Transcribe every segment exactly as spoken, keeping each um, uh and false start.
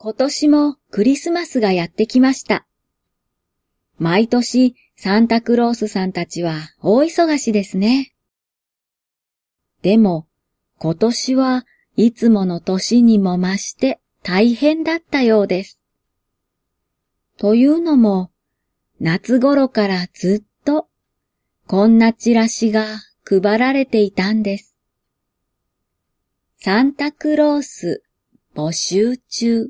今年もクリスマスがやってきました。毎年サンタクロースさんたちは大忙しですね。でも今年はいつもの年にも増して大変だったようです。というのも夏頃からずっとこんなチラシが配られていたんです。サンタクロース募集中。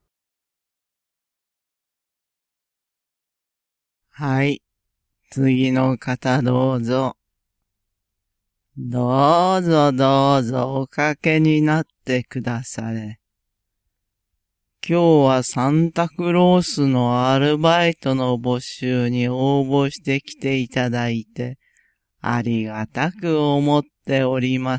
はい。次の方どうぞ。どうぞどうぞおかけになってくだされ。今日はサンタクロースのアルバイトの募集に応募してきていただいてありがたく思っております。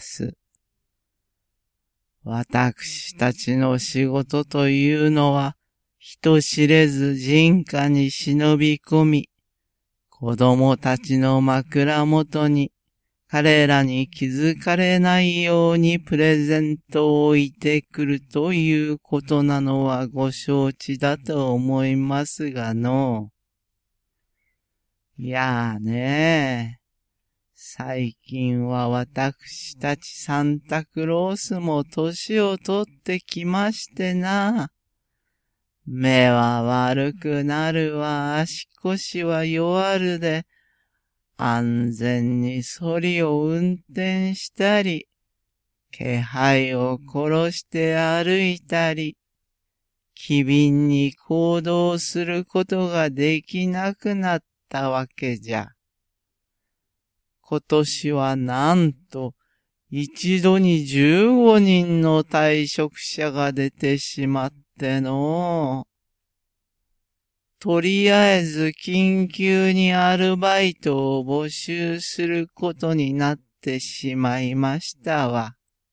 私たちの仕事というのは人知れず人家に忍び込み、子供たちの枕元に彼らに気づかれないようにプレゼントを置いてくるということなのはご承知だと思いますがの。いやーねー。最近は私たちサンタクロースも年をとってきましてな。目は悪くなるわ、足腰は弱るで、安全にソリを運転したり、気配を殺して歩いたり、機敏に行動することができなくなったわけじゃ。今年はなんと一度にじゅうごにんの退職者が出てしまってのう。とりあえず緊急にアルバイトを募集することになってしまいましたわ。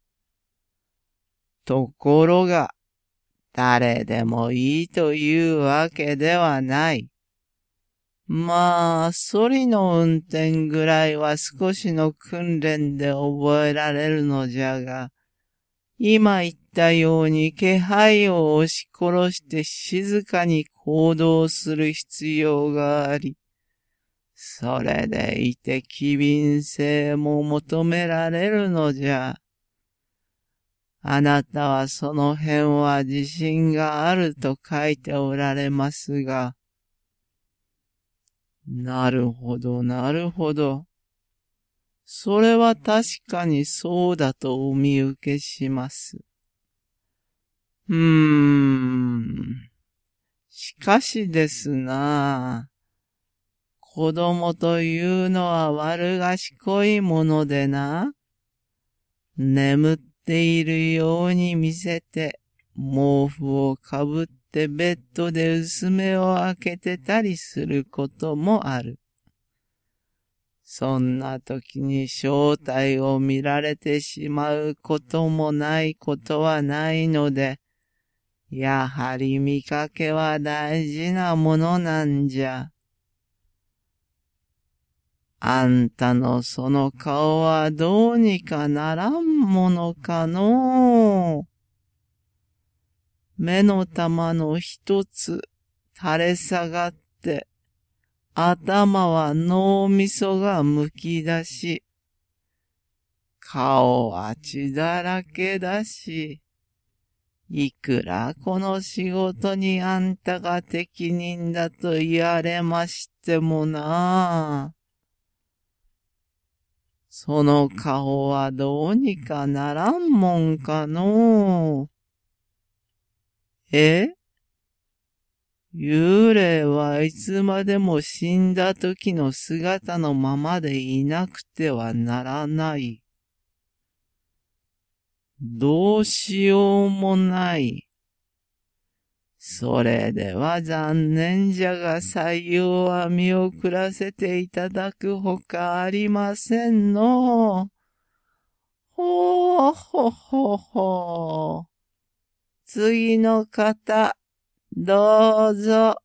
ところが、誰でもいいというわけではない。まあ、ソリの運転ぐらいは少しの訓練で覚えられるのじゃが、今言ったように気配を押し殺して静かに行動する必要があり、それでいて機敏性も求められるのじゃ。あなたはその辺は自信があると書いておられますが、なるほど、なるほど。それは確かにそうだとお見受けします。うーん。しかしですな、子供というのは悪賢いものでな、眠っているように見せて、毛布をかぶってベッドで薄目を開けてたりすることもある。そんな時に正体を見られてしまうこともないことはないので、やはり見かけは大事なものなんじゃ。あんたのその顔はどうにかならんものかのう。目の玉の一つ垂れ下がって、頭は脳みそがむき出し、顔は血だらけだし、いくらこの仕事にあんたが適任だと言われましてもなあ。その顔はどうにかならんもんかのう。え？幽霊はいつまでも死んだ時の姿のままでいなくてはならない。どうしようもない。それでは残念じゃが採用は見送らせていただくほかありませんの。ほーほほほ。次の方、どうぞ。